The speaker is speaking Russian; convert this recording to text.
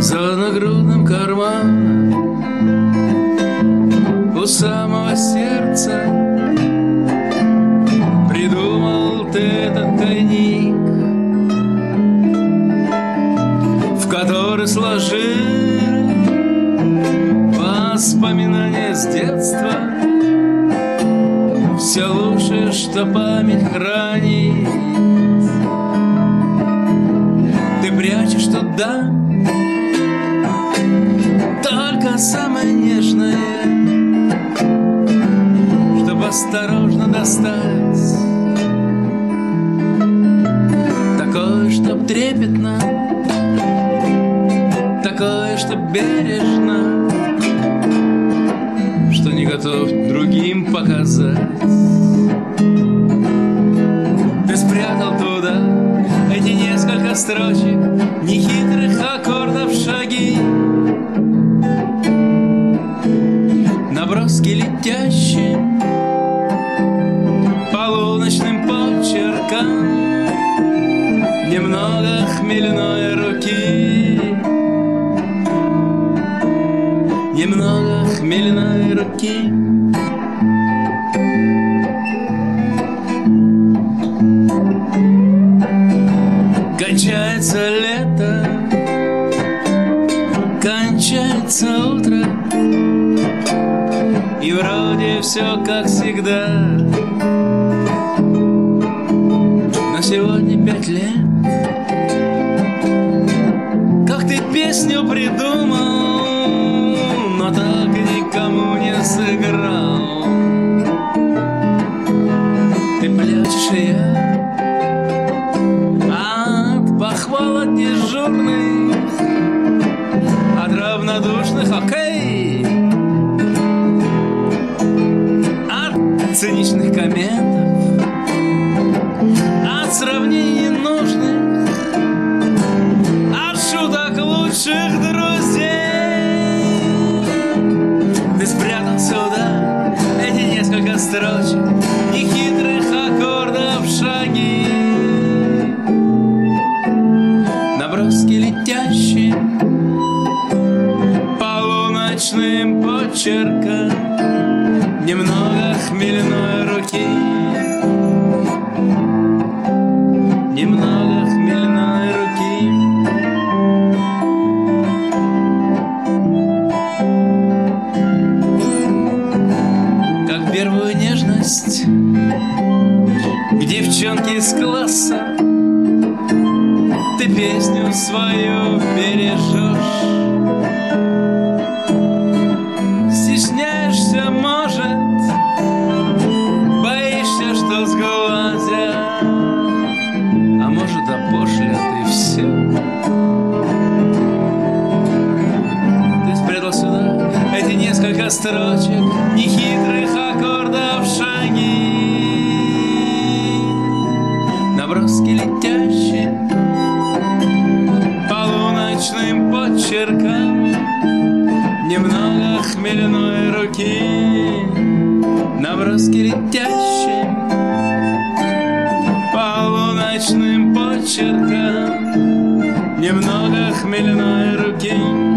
За нагрудным карманом у самого сердца придумал ты этот тайник, в который сложил воспоминания с детства, все лучшее, что память хранит. Ты прячешь туда только самое нежное, чтобы осторожно достать такое, чтоб трепетно, такое, чтоб бережно, что не готов другим показать. Ты спрятал туда эти несколько строчек, нехитрых аккордов шаги, наброски летящие полуночным почерком, немного хмельной руки, немного хмельной руки. Кончается лето, кончается утро, и вроде все как всегда. Но сегодня 5 лет, как ты песню придумал, но так никому не сыграл. Ты плачешь, и я от похвал от дежурных, от равнодушных, окей, от циничных комментов, от сравнений ненужных, от шуток лучших друзей. Ты спрятал сюда эти несколько строчек, нехитрых аккордов шаги, наброски летящие полуночным почерком, немного хмельной руки, немного хмельной руки. Как первую нежность к девчонке из класса ты песню свою бережешь. Стесняешься, может, боишься, что сглазят, а может, опошлят и все. Ты спрятал сюда эти несколько строчек, нехитрых аккордов шаги, наброски летящие полуночным почерком, немного хмельной руки, наброски летящие полуночным почерком, немного хмельной руки.